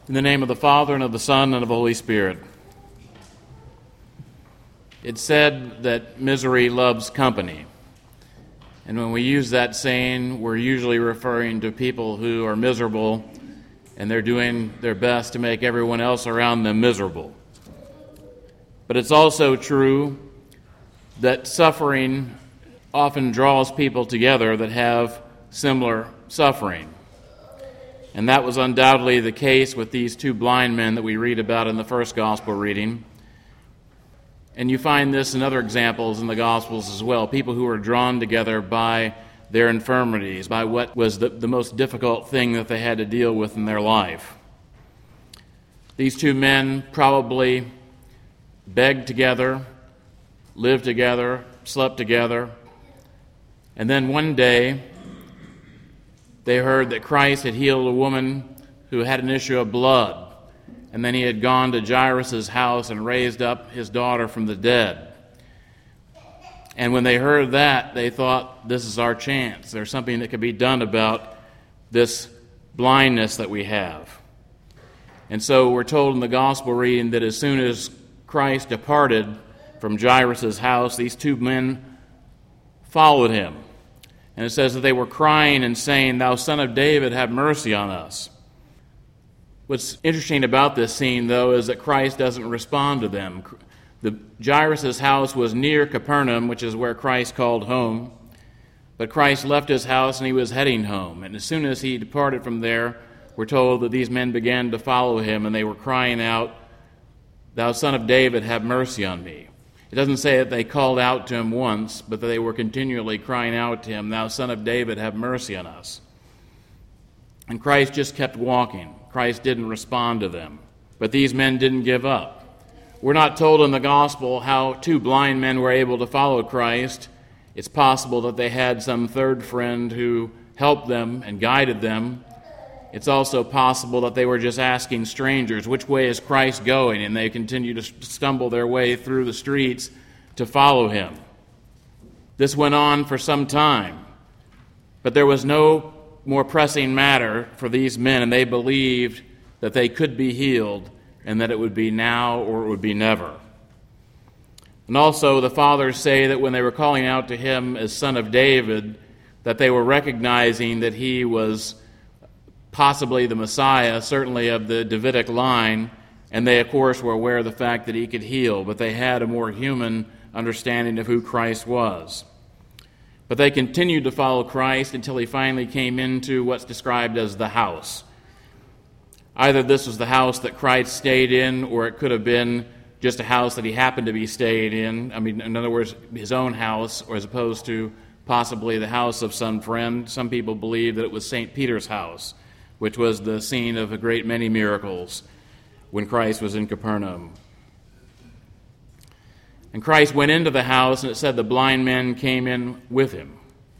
In the name of the Father, and of the Son, and of the Holy Spirit. It's said that misery loves company. And when we use that saying, we're usually referring to people who are miserable, and they're doing their best to make everyone else around them miserable. But it's also true that suffering often draws people together that have similar suffering. And that was undoubtedly the case with these two blind men that we read about in the first gospel reading. And you find this in other examples in the Gospels as well, people who are drawn together by their infirmities, by what was the most difficult thing that they had to deal with in their life. These two men probably begged together, lived together, slept together, and then one day they heard that Christ had healed a woman who had an issue of blood, and then he had gone to Jairus' house and raised up his daughter from the dead. And when they heard that, they thought, this is our chance. There's something that could be done about this blindness that we have. And so we're told in the gospel reading that as soon as Christ departed from Jairus' house, these two men followed him. And it says that they were crying and saying, "Thou Son of David, have mercy on us." What's interesting about this scene, though, is that Christ doesn't respond to them. Jairus' house was near Capernaum, which is where Christ called home. But Christ left his house and he was heading home. And as soon as he departed from there, we're told that these men began to follow him, and they were crying out, "Thou Son of David, have mercy on me." It doesn't say that they called out to him once, but that they were continually crying out to him, "Thou Son of David, have mercy on us." And Christ just kept walking. Christ didn't respond to them. But these men didn't give up. We're not told in the gospel how two blind men were able to follow Christ. It's possible that they had some third friend who helped them and guided them. It's also possible that they were just asking strangers, which way is Christ going? And they continue to stumble their way through the streets to follow him. This went on for some time, but there was no more pressing matter for these men, and they believed that they could be healed and that it would be now or it would be never. And also the fathers say that when they were calling out to him as Son of David, that they were recognizing that he was possibly the Messiah, certainly of the Davidic line, and they, of course, were aware of the fact that he could heal, but they had a more human understanding of who Christ was. But they continued to follow Christ until he finally came into what's described as the house. Either this was the house that Christ stayed in, or it could have been just a house that he happened to be staying in. I mean, in other words, his own house, or as opposed to possibly the house of some friend. Some people believe that it was St. Peter's house, which was the scene of a great many miracles when Christ was in Capernaum. And Christ went into the house, and it said the blind men came in with him.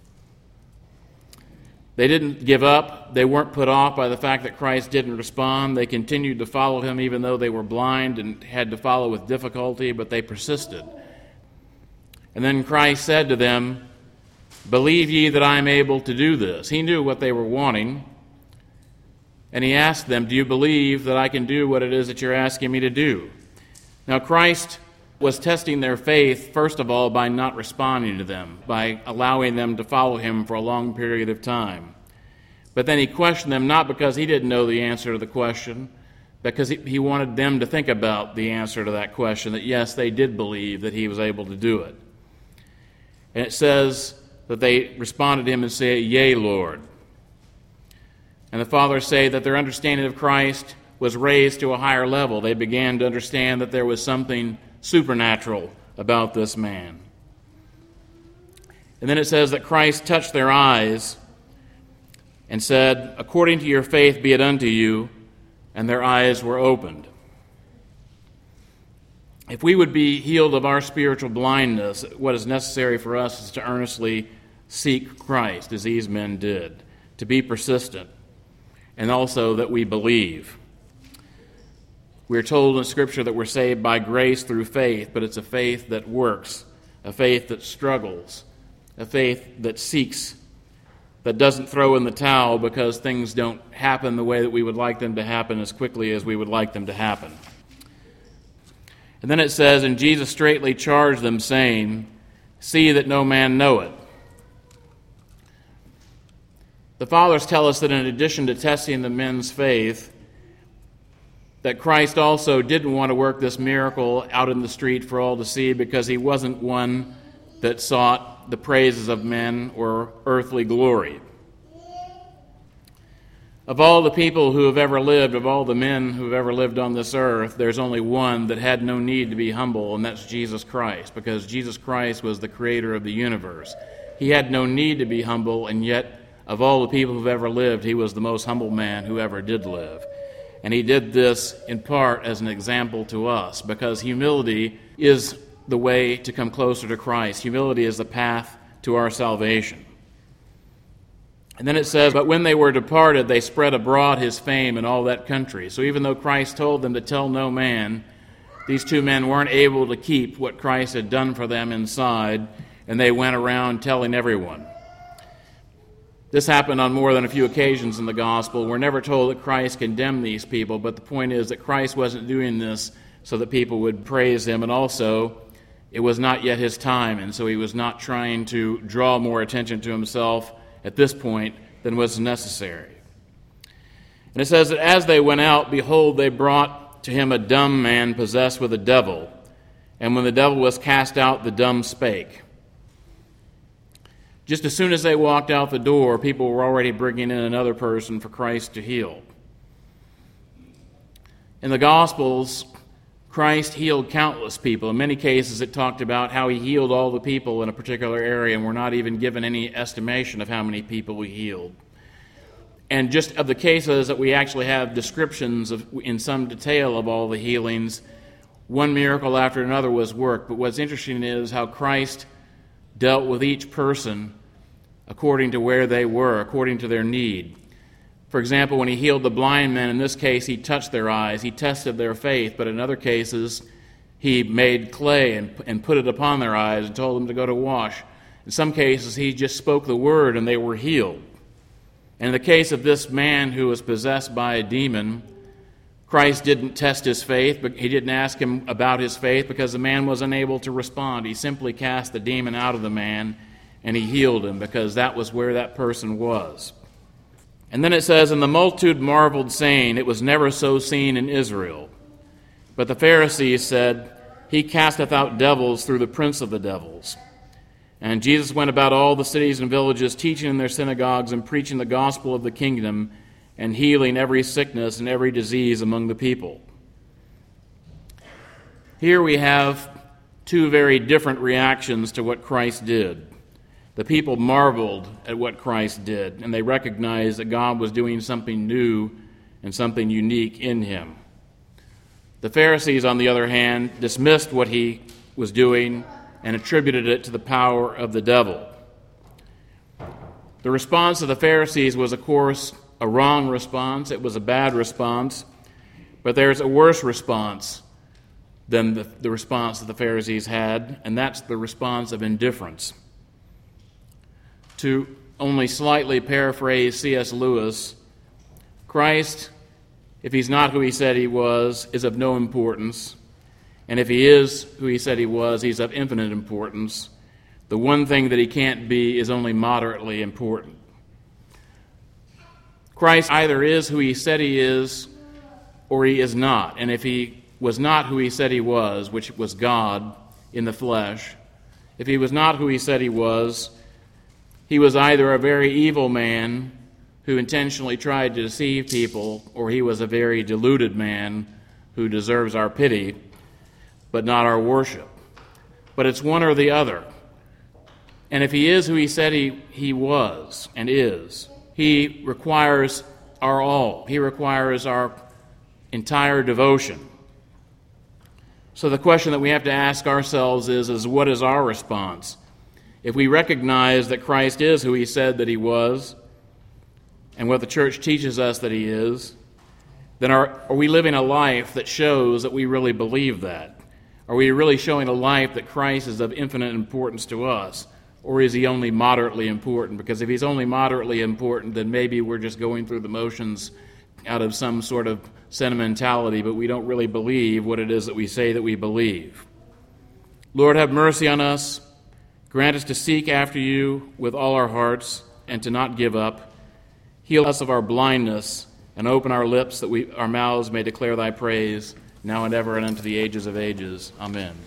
They didn't give up. They weren't put off by the fact that Christ didn't respond. They continued to follow him even though they were blind and had to follow with difficulty, but they persisted. And then Christ said to them, "Believe ye that I am able to do this?" He knew what they were wanting. And he asked them, "Do you believe that I can do what it is that you're asking me to do?" Now, Christ was testing their faith, first of all, by not responding to them, by allowing them to follow him for a long period of time. But then he questioned them not because he didn't know the answer to the question, because he wanted them to think about the answer to that question, that yes, they did believe that he was able to do it. And it says that they responded to him and said, "Yea, Lord." And the fathers say that their understanding of Christ was raised to a higher level. They began to understand that there was something supernatural about this man. And then it says that Christ touched their eyes and said, "According to your faith be it unto you," and their eyes were opened. If we would be healed of our spiritual blindness, what is necessary for us is to earnestly seek Christ, as these men did, to be persistent, and also that we believe. We're told in Scripture that we're saved by grace through faith, but it's a faith that works, a faith that struggles, a faith that seeks that doesn't throw in the towel because things don't happen the way that we would like them to happen as quickly as we would like them to happen. And then it says, "And Jesus straightly charged them, saying, See that no man know it." The fathers tell us that in addition to testing the men's faith, that Christ also didn't want to work this miracle out in the street for all to see because he wasn't one that sought the praises of men or earthly glory. Of all the people who have ever lived, of all the men who have ever lived on this earth, there's only one that had no need to be humble, and that's Jesus Christ, because Jesus Christ was the creator of the universe. He had no need to be humble, and yet of all the people who've ever lived, he was the most humble man who ever did live. And he did this in part as an example to us, because humility is the way to come closer to Christ. Humility is the path to our salvation. And then it says, "But when they were departed, they spread abroad his fame in all that country." So even though Christ told them to tell no man, these two men weren't able to keep what Christ had done for them inside, and they went around telling everyone. This happened on more than a few occasions in the gospel. We're never told that Christ condemned these people, but the point is that Christ wasn't doing this so that people would praise him, and also it was not yet his time, and so he was not trying to draw more attention to himself at this point than was necessary. And it says that as they went out, behold, they brought to him a dumb man possessed with a devil, and when the devil was cast out, the dumb spake. Just as soon as they walked out the door, people were already bringing in another person for Christ to heal. In the Gospels, Christ healed countless people. In many cases, it talked about how he healed all the people in a particular area, and we're not even given any estimation of how many people he healed. And just of the cases that we actually have descriptions of in some detail of all the healings, one miracle after another was worked. But what's interesting is how Christ dealt with each person according to where they were, according to their need. For example, when he healed the blind men, in this case, he touched their eyes. He tested their faith. But in other cases, he made clay and put it upon their eyes and told them to go to wash. In some cases, he just spoke the word and they were healed. And in the case of this man who was possessed by a demon, Christ didn't test his faith, but he didn't ask him about his faith because the man was unable to respond. He simply cast the demon out of the man and he healed him because that was where that person was. And then it says, "And the multitude marveled, saying, It was never so seen in Israel. But the Pharisees said, He casteth out devils through the prince of the devils. And Jesus went about all the cities and villages, teaching in their synagogues and preaching the gospel of the kingdom, and healing every sickness and every disease among the people." Here we have two very different reactions to what Christ did. The people marveled at what Christ did, and they recognized that God was doing something new and something unique in him. The Pharisees, on the other hand, dismissed what he was doing and attributed it to the power of the devil. The response of the Pharisees was, of course, a wrong response. It was a bad response. But there's a worse response than the response that the Pharisees had, and that's the response of indifference. To only slightly paraphrase C.S. Lewis, Christ, if he's not who he said he was, is of no importance. And if he is who he said he was, he's of infinite importance. The one thing that he can't be is only moderately important. Christ either is who he said he is or he is not. And if he was not who he said he was, which was God in the flesh, if he was not who he said he was either a very evil man who intentionally tried to deceive people, or he was a very deluded man who deserves our pity, but not our worship. But it's one or the other. And if he is who he said he was and is, he requires our all. He requires our entire devotion. So the question that we have to ask ourselves is what is our response? If we recognize that Christ is who he said that he was, and what the church teaches us that he is, then are we living a life that shows that we really believe that? Are we really showing a life that Christ is of infinite importance to us? or is he only moderately important? Because if he's only moderately important, then maybe we're just going through the motions out of some sort of sentimentality, but we don't really believe what it is that we say that we believe. Lord, have mercy on us. Grant us to seek after you with all our hearts and to not give up. Heal us of our blindness and open our lips that our mouths may declare thy praise, now and ever and unto the ages of ages. Amen.